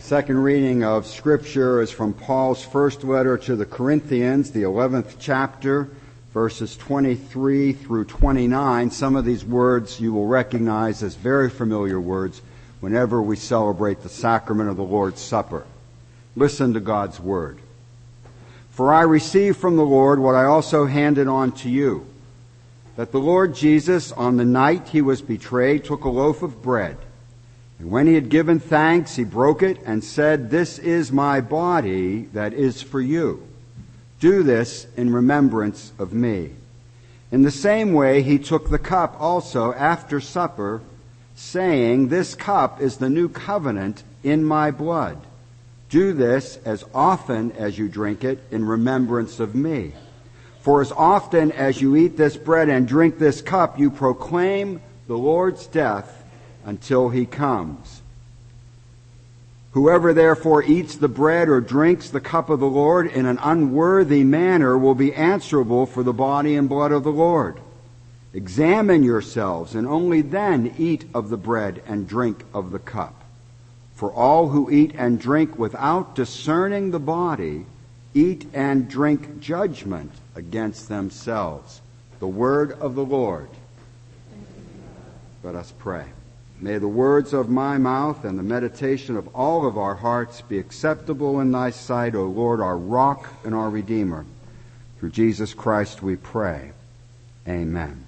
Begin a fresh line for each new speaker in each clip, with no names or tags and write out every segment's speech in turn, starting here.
The second reading of Scripture is from Paul's first letter to the Corinthians, the 11th chapter, verses 23 through 29. Some of these words you will recognize as very familiar words whenever we celebrate the sacrament of the Lord's Supper. Listen to God's word. For I received from the Lord what I also handed on to you, that the Lord Jesus, on the night he was betrayed, took a loaf of bread. And when he had given thanks, he broke it and said, "This is my body that is for you. Do this in remembrance of me." In the same way, he took the cup also after supper, saying, "This cup is the new covenant in my blood. Do this as often as you drink it in remembrance of me. For as often as you eat this bread and drink this cup, you proclaim the Lord's death until he comes. Whoever therefore eats the bread or drinks the cup of the Lord in an unworthy manner will be answerable for the body and blood of the Lord. Examine yourselves, and only then eat of the bread and drink of the cup. For all who eat and drink without discerning the body eat and drink judgment against themselves." The word of the Lord. Let us pray. May the words of my mouth and the meditation of all of our hearts be acceptable in thy sight, O Lord, our rock and our Redeemer. Through Jesus Christ we pray. Amen.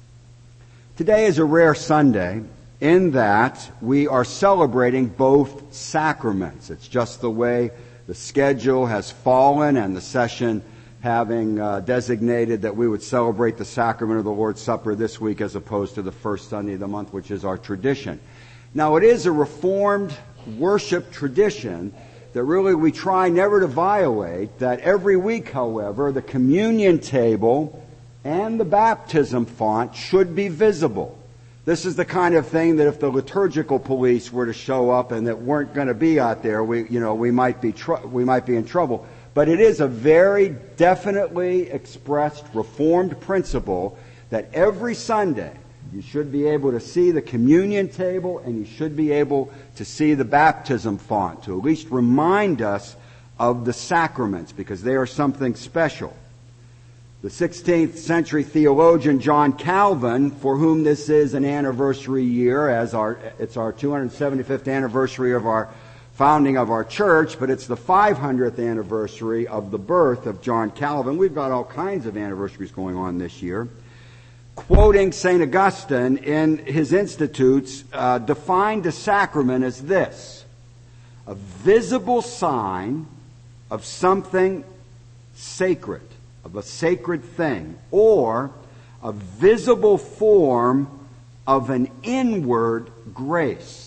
Today is a rare Sunday in that we are celebrating both sacraments. It's just the way the schedule has fallen, and the session having designated that we would celebrate the sacrament of the Lord's Supper this week as opposed to the first Sunday of the month, which is our tradition. Now, it is a Reformed worship tradition that really we try never to violate, that every week, however, the communion table and the baptism font should be visible. This is the kind of thing that if the liturgical police were to show up and that weren't going to be out there, we might be in trouble. But it is a very definitely expressed Reformed principle that every Sunday you should be able to see the communion table and you should be able to see the baptism font to at least remind us of the sacraments, because they are something special. The 16th century theologian John Calvin, for whom this is an anniversary year, it's our 275th anniversary of our founding of our church, but it's the 500th anniversary of the birth of John Calvin. We've got all kinds of anniversaries going on this year. Quoting St. Augustine in his Institutes, defined the sacrament as this: a visible sign of something sacred, of a sacred thing, or a visible form of an inward grace.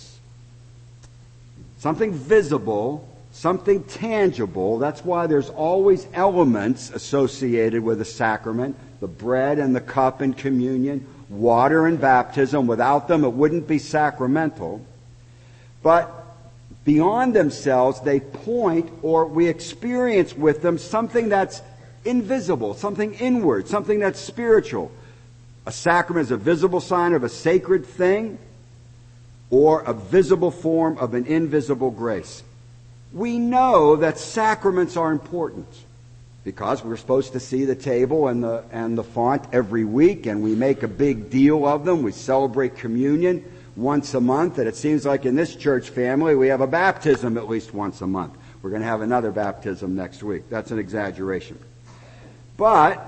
Something visible, something tangible. That's why there's always elements associated with a sacrament: the bread and the cup in communion, water in baptism. Without them, it wouldn't be sacramental. But beyond themselves, they point, or we experience with them, something that's invisible, something inward, something that's spiritual. A sacrament is a visible sign of a sacred thing, or a visible form of an invisible grace. We know that sacraments are important because we're supposed to see the table and the font every week, and we make a big deal of them. We celebrate communion once a month, and it seems like in this church family we have a baptism at least once a month. We're going to have another baptism next week. That's an exaggeration. But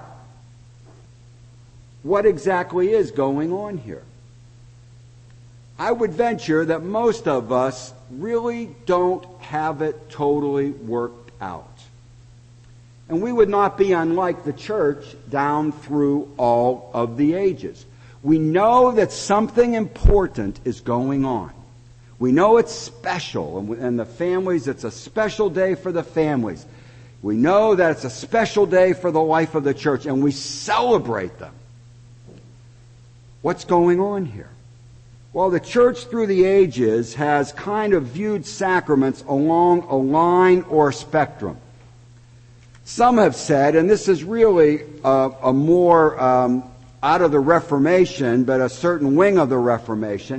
what exactly is going on here? I would venture that most of us really don't have it totally worked out. And we would not be unlike the church down through all of the ages. We know that something important is going on. We know it's special, and the families, it's a special day for the families. We know that it's a special day for the life of the church, and we celebrate them. What's going on here? Well, the church through the ages has kind of viewed sacraments along a line or a spectrum. Some have said, and this is really a more out of the Reformation, but a certain wing of the Reformation,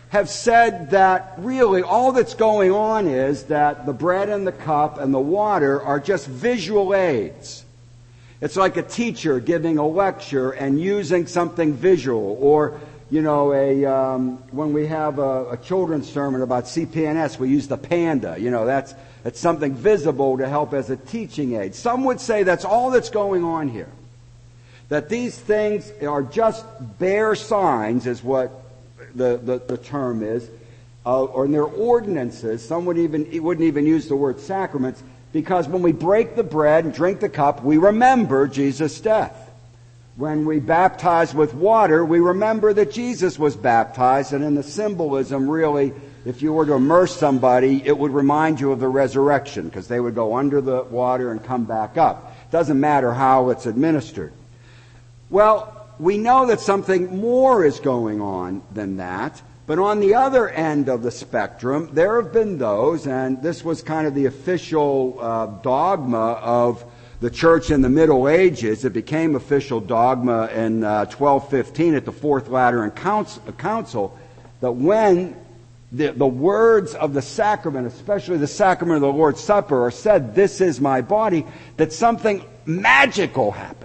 have said that really all that's going on is that the bread and the cup and the water are just visual aids. It's like a teacher giving a lecture and using something visual, or when we have a children's sermon about CPNS, we use the panda. That's something visible to help as a teaching aid. Some would say that's all that's going on here. That these things are just bare signs, is what the term is, or they're ordinances. Some wouldn't even use the word sacraments, because when we break the bread and drink the cup, we remember Jesus' death. When we baptize with water, we remember that Jesus was baptized, and in the symbolism, really, if you were to immerse somebody, it would remind you of the resurrection, because they would go under the water and come back up. It doesn't matter how it's administered. Well, we know that something more is going on than that, but on the other end of the spectrum, there have been those, and this was kind of the official dogma of the church in the Middle Ages. It became official dogma in 1215 at the Fourth Lateran Council, that when the words of the sacrament, especially the sacrament of the Lord's Supper, are said, "This is my body," that something magical happens.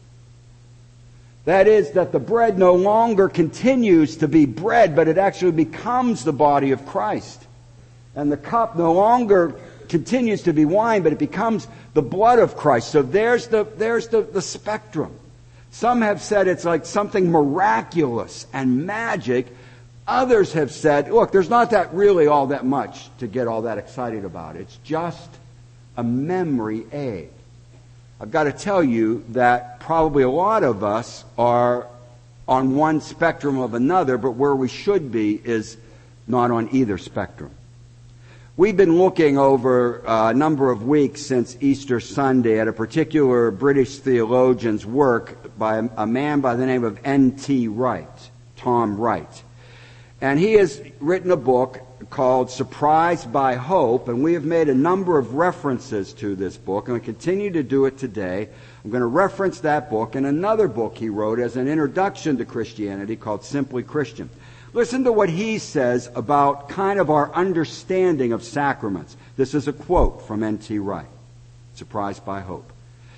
That is, that the bread no longer continues to be bread, but it actually becomes the body of Christ. And the cup no longer continues to be wine, but it becomes the blood of Christ. So there's the spectrum. Some have said it's like something miraculous and magic. Others have said, look, there's not really all that much to get all that excited about. It's just a memory aid. I've got to tell you that probably a lot of us are on one spectrum of another, but where we should be is not on either spectrum. We've been looking over a number of weeks since Easter Sunday at a particular British theologian's work by a man by the name of N.T. Wright, Tom Wright. And he has written a book called Surprised by Hope, and we have made a number of references to this book, and we continue to do it today. I'm going to reference that book and another book he wrote as an introduction to Christianity called Simply Christian. Listen to what he says about kind of our understanding of sacraments. This is a quote from N.T. Wright, Surprised by Hope.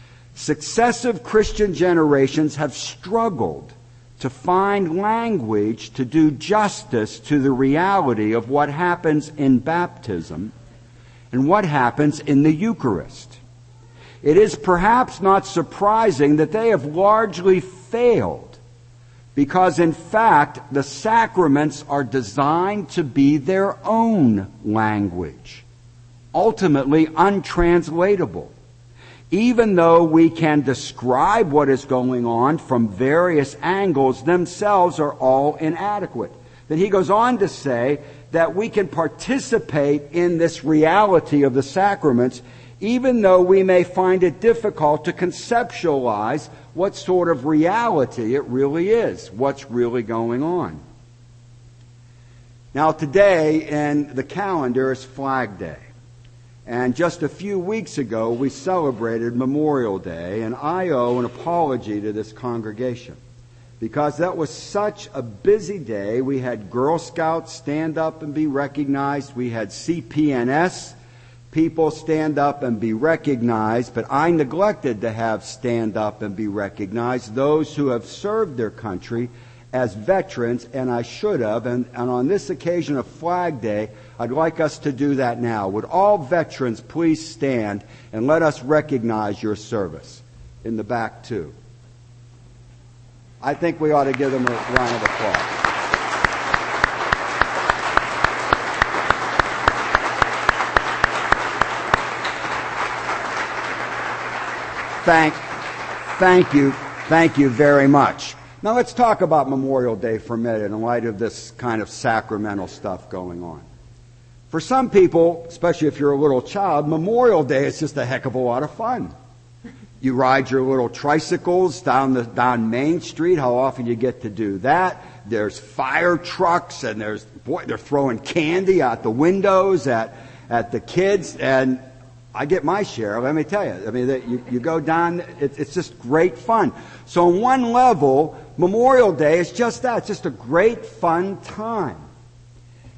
"Successive Christian generations have struggled to find language to do justice to the reality of what happens in baptism and what happens in the Eucharist. It is perhaps not surprising that they have largely failed, because in fact the sacraments are designed to be their own language, ultimately untranslatable. Even though we can describe what is going on from various angles, themselves are all inadequate." Then he goes on to say that we can participate in this reality of the sacraments, even though we may find it difficult to conceptualize what sort of reality it really is, what's really going on. Now, today in the calendar is Flag Day. And just a few weeks ago, we celebrated Memorial Day, and I owe an apology to this congregation, because that was such a busy day. We had Girl Scouts stand up and be recognized. We had CPNS people stand up and be recognized, but I neglected to have stand up and be recognized those who have served their country as veterans, and I should have. And on this occasion of Flag Day, I'd like us to do that now. Would all veterans please stand and let us recognize your service? In the back, too. I think we ought to give them a round of applause. Thank you very much. Now let's talk about Memorial Day for a minute in light of this kind of sacramental stuff going on. For some people, especially if you're a little child, Memorial Day is just a heck of a lot of fun. You ride your little tricycles down Main Street. How often you get to do that? There's fire trucks, and they're throwing candy out the windows at the kids, and I get my share, let me tell you. I mean, you go down, it's just great fun. So on one level, Memorial Day is just that. It's just a great fun time.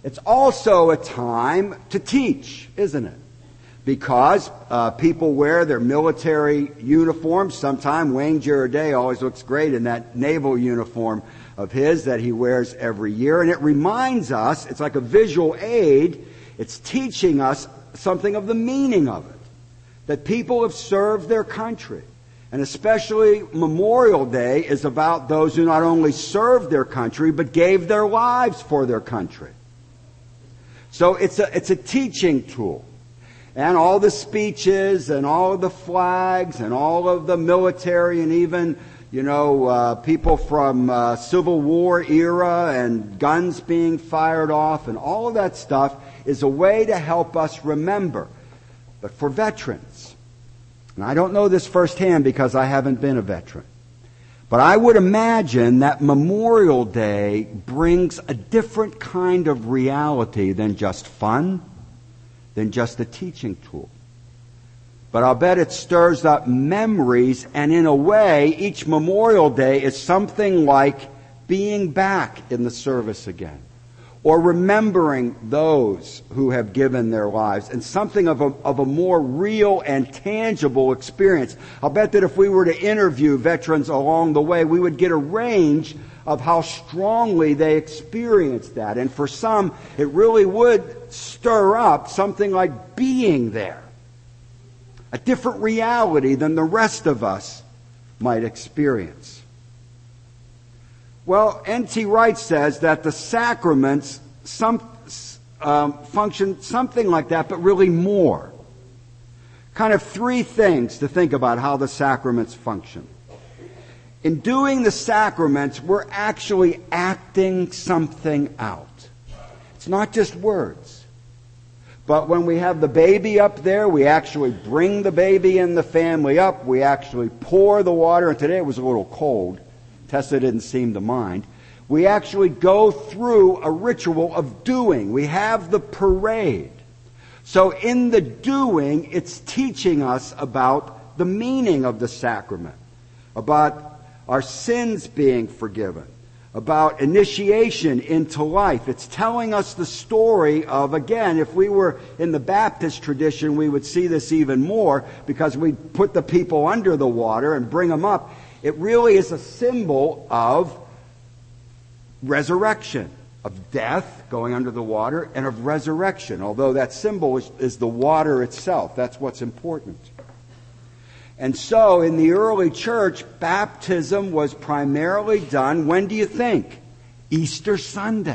It's also a time to teach, isn't it? Because people wear their military uniforms. Sometime Wayne Giroday always looks great in that naval uniform of his that he wears every year. And it reminds us, it's like a visual aid, it's teaching us something of the meaning of it. That people have served their country. And especially Memorial Day is about those who not only served their country, but gave their lives for their country. So it's a teaching tool. And all the speeches and all of the flags and all of the military and even, people from Civil War era and guns being fired off and all of that stuff is a way to help us remember. But for veterans, and I don't know this firsthand because I haven't been a veteran, but I would imagine that Memorial Day brings a different kind of reality than just fun, than just a teaching tool. But I'll bet it stirs up memories, and in a way, each Memorial Day is something like being back in the service again, or remembering those who have given their lives, and something of a more real and tangible experience. I'll bet that if we were to interview veterans along the way, we would get a range of how strongly they experienced that. And for some, it really would stir up something like being there. A different reality than the rest of us might experience. Well, N.T. Wright says that the sacraments function something like that, but really more. Kind of three things to think about how the sacraments function. In doing the sacraments, we're actually acting something out. It's not just words. But when we have the baby up there, we actually bring the baby and the family up. We actually pour the water. And today it was a little cold. Tessa didn't seem to mind. We actually go through a ritual of doing. We have the parade. So in the doing, it's teaching us about the meaning of the sacrament, about our sins being forgiven, about initiation into life. It's telling us the story of, again, if we were in the Baptist tradition, we would see this even more because we put the people under the water and bring them up. It really is a symbol of resurrection, of death going under the water, and of resurrection, although that symbol is the water itself. That's what's important. And so in the early church, baptism was primarily done, when do you think? Easter Sunday.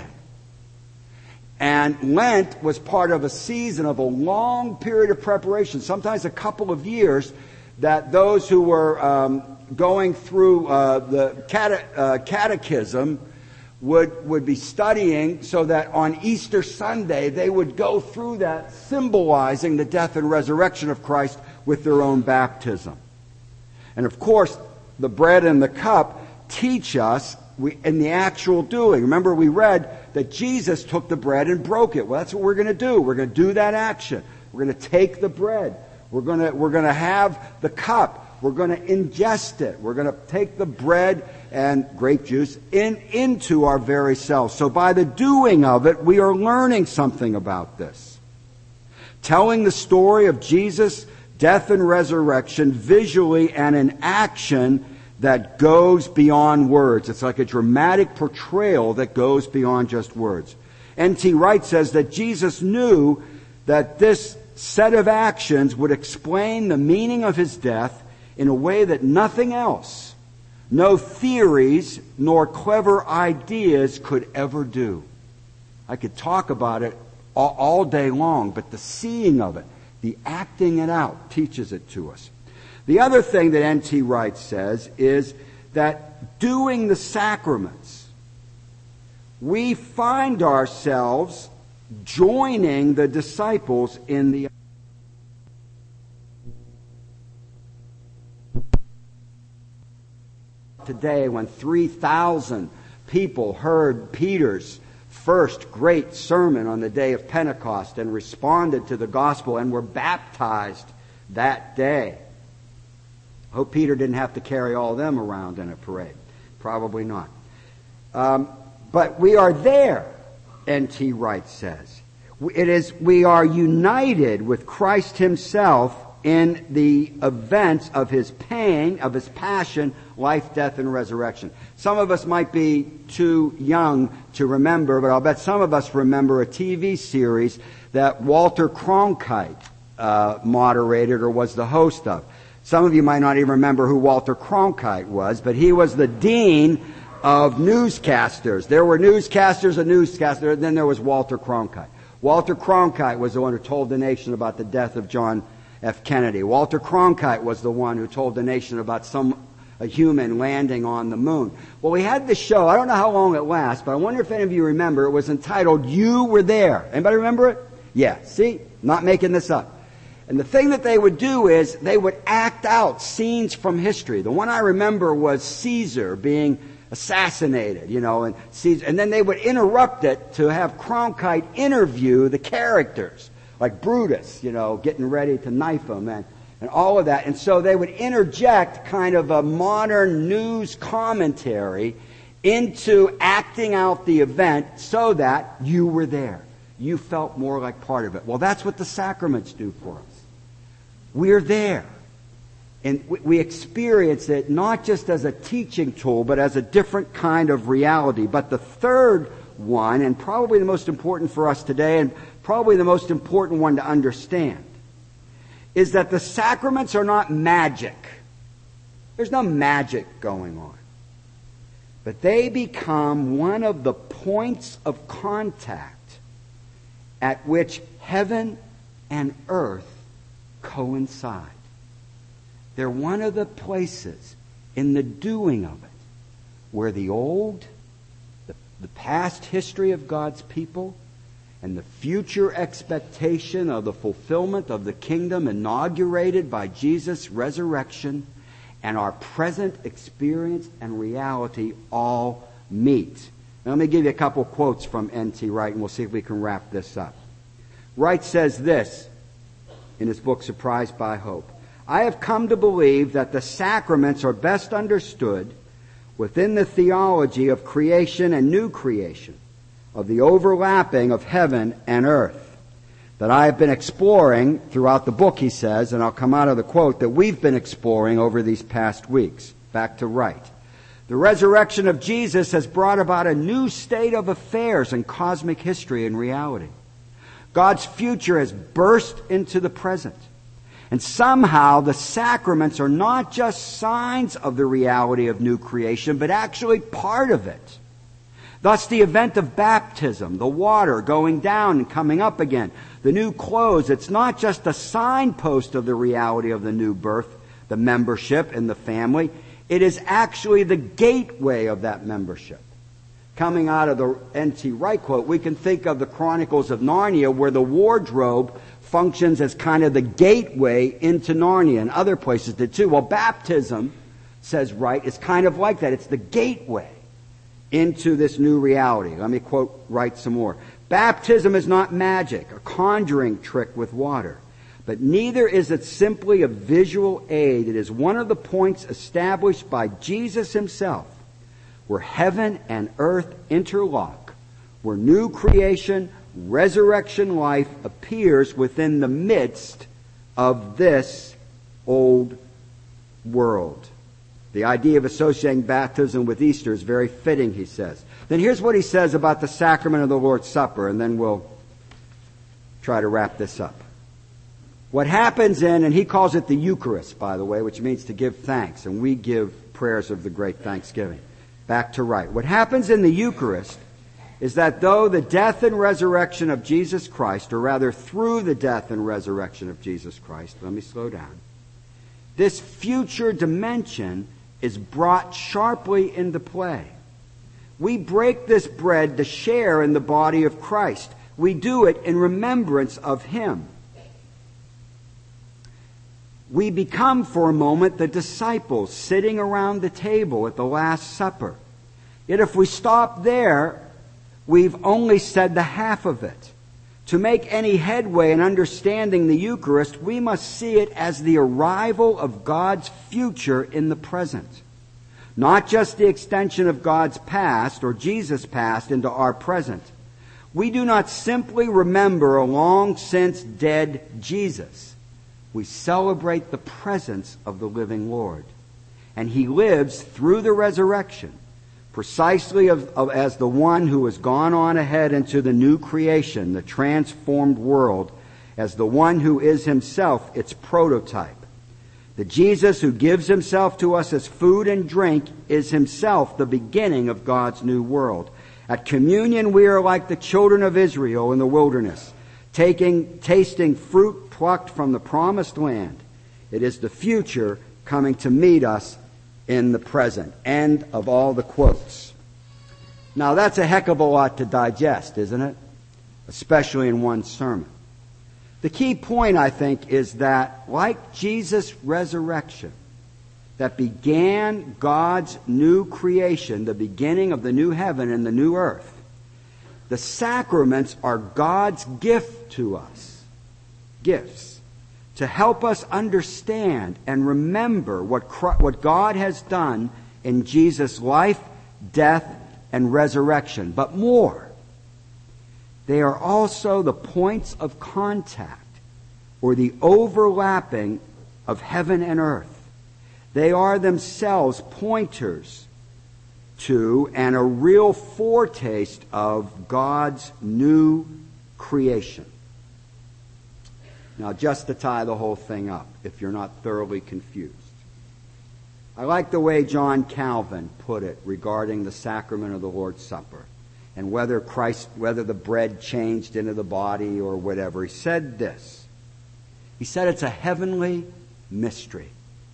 And Lent was part of a season of a long period of preparation, sometimes a couple of years, that those who were going through the catechism would be studying, so that on Easter Sunday they would go through that, symbolizing the death and resurrection of Christ with their own baptism. And of course, the bread and the cup teach us in the actual doing. Remember, we read that Jesus took the bread and broke it. Well, that's what we're going to do. We're going to do that action. We're going to take the bread. We're going to have the cup. We're going to ingest it. We're going to take the bread and grape juice into our very selves. So by the doing of it, we are learning something about this. Telling the story of Jesus' death and resurrection visually and in action that goes beyond words. It's like a dramatic portrayal that goes beyond just words. N.T. Wright says that Jesus knew that this set of actions would explain the meaning of his death in a way that nothing else, no theories nor clever ideas could ever do. I could talk about it all day long, but the seeing of it, the acting it out, teaches it to us. The other thing that N.T. Wright says is that doing the sacraments, we find ourselves joining the disciples in the today, when 3,000 people heard Peter's first great sermon on the day of Pentecost and responded to the gospel and were baptized that day. I hope Peter didn't have to carry all of them around in a parade. Probably not. But we are there. N.T. Wright says. We are united with Christ himself in the events of his pain, of his passion, life, death, and resurrection. Some of us might be too young to remember, but I'll bet some of us remember a TV series that Walter Cronkite moderated or was the host of. Some of you might not even remember who Walter Cronkite was, but he was the dean of newscasters. There were newscasters, and then there was Walter Cronkite. Walter Cronkite was the one who told the nation about the death of John F. Kennedy. Walter Cronkite was the one who told the nation about a human landing on the moon. Well, we had this show. I don't know how long it lasts, but I wonder if any of you remember. It was entitled You Were There. Anybody remember it? Yeah. See? Not making this up. And the thing that they would do is they would act out scenes from history. The one I remember was Caesar being assassinated, and then they would interrupt it to have Cronkite interview the characters, like Brutus, getting ready to knife him and all of that. And so they would interject kind of a modern news commentary into acting out the event so that you were there. You felt more like part of it. Well, that's what the sacraments do for us. We're there. And we experience it not just as a teaching tool, but as a different kind of reality. But the third one, and probably the most important for us today, and probably the most important one to understand, is that the sacraments are not magic. There's no magic going on. But they become one of the points of contact at which heaven and earth coincide. They're one of the places in the doing of it where the past history of God's people and the future expectation of the fulfillment of the kingdom inaugurated by Jesus' resurrection and our present experience and reality all meet. Now, let me give you a couple quotes from N.T. Wright, and we'll see if we can wrap this up. Wright says this in his book, Surprised by Hope. I have come to believe that the sacraments are best understood within the theology of creation and new creation, of the overlapping of heaven and earth, that I have been exploring throughout the book, he says, and I'll come out of the quote, that we've been exploring over these past weeks. Back to Wright. The resurrection of Jesus has brought about a new state of affairs in cosmic history and reality. God's future has burst into the present. And somehow the sacraments are not just signs of the reality of new creation, but actually part of it. Thus the event of baptism, the water going down and coming up again, the new clothes, it's not just a signpost of the reality of the new birth, the membership in the family. It is actually the gateway of that membership. Coming out of the N.T. Wright quote, we can think of the Chronicles of Narnia where the wardrobe functions as kind of the gateway into Narnia, and other places did too. Well, baptism, says Wright, is kind of like that. It's the gateway into this new reality. Let me quote Wright some more. Baptism is not magic, a conjuring trick with water, but neither is it simply a visual aid. It is one of the points established by Jesus himself, where heaven and earth interlock, where new creation, resurrection life appears within the midst of this old world. The idea of associating baptism with Easter is very fitting, he says. Then here's what he says about the sacrament of the Lord's Supper, and then we'll try to wrap this up. What happens and he calls it the Eucharist, by the way, which means to give thanks, and we give prayers of the great thanksgiving. Back to Wright. What happens in the Eucharist is that though the death and resurrection of Jesus Christ, or rather through the death and resurrection of Jesus Christ, let me slow down, this future dimension is brought sharply into play. We break this bread to share in the body of Christ. We do it in remembrance of Him. We become for a moment the disciples sitting around the table at the Last Supper. Yet if we stop there, we've only said the half of it. To make any headway in understanding the Eucharist, we must see it as the arrival of God's future in the present. Not just the extension of God's past or Jesus' past into our present. We do not simply remember a long since dead Jesus. We celebrate the presence of the living Lord. And He lives through the resurrection, precisely as the one who has gone on ahead into the new creation, the transformed world, as the one who is Himself its prototype. The Jesus who gives Himself to us as food and drink is Himself the beginning of God's new world. At communion, we are like the children of Israel in the wilderness, tasting fruit plucked from the promised land. It is the future coming to meet us in the present. End of all the quotes. Now that's a heck of a lot to digest, isn't it? Especially in one sermon. The key point, I think, is that like Jesus' resurrection that began God's new creation, the beginning of the new heaven and the new earth, the sacraments are God's gift to us. Gifts. To help us understand and remember what God has done in Jesus' life, death, and resurrection. But more, they are also the points of contact or the overlapping of heaven and earth. They are themselves pointers to and a real foretaste of God's new creation. Now, just to tie the whole thing up, if you're not thoroughly confused, I like the way John Calvin put it regarding the sacrament of the Lord's Supper and whether the bread changed into the body or whatever. He said this. He said it's a heavenly mystery,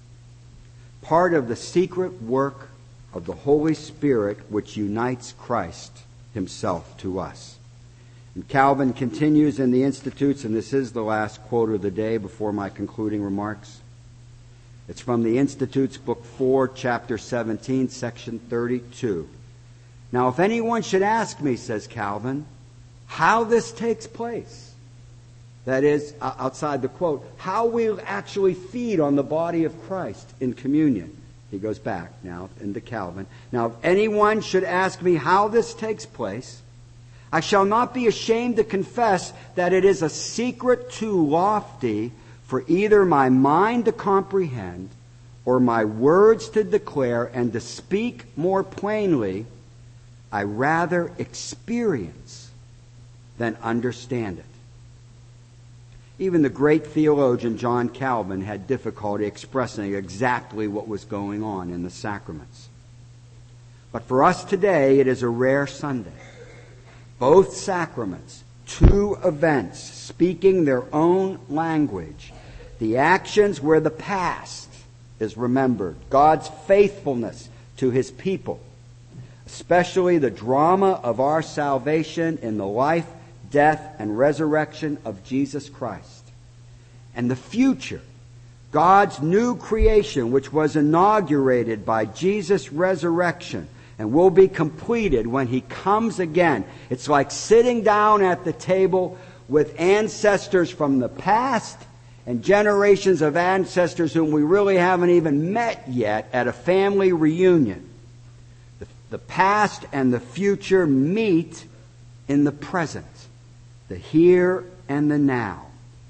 part of the secret work of the Holy Spirit which unites Christ Himself to us. And Calvin continues in the Institutes, and this is the last quote of the day before my concluding remarks. It's from the Institutes, Book 4, Chapter 17, Section 32. Now, if anyone should ask me, says Calvin, how this takes place, that is, outside the quote, how we'll actually feed on the body of Christ in communion. He goes back now into Calvin. Now, if anyone should ask me how this takes place, I shall not be ashamed to confess that it is a secret too lofty for either my mind to comprehend or my words to declare, and to speak more plainly, I rather experience than understand it. Even the great theologian John Calvin had difficulty expressing exactly what was going on in the sacraments. But for us today, it is a rare Sunday. Both sacraments, two events speaking their own language, the actions where the past is remembered, God's faithfulness to His people, especially the drama of our salvation in the life, death, and resurrection of Jesus Christ, and the future, God's new creation, which was inaugurated by Jesus' resurrection and will be completed when He comes again. It's like sitting down at the table with ancestors from the past and generations of ancestors whom we really haven't even met yet at a family reunion. The past and the future meet in the present, the here and the now.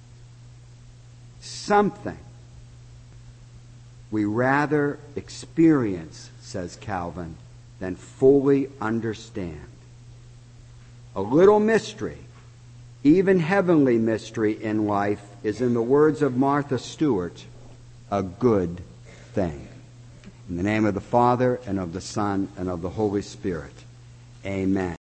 Something we rather experience, says Calvin, than fully understand. A little mystery, even heavenly mystery in life, is, in the words of Martha Stewart, a good thing. In the name of the Father, and of the Son, and of the Holy Spirit. Amen.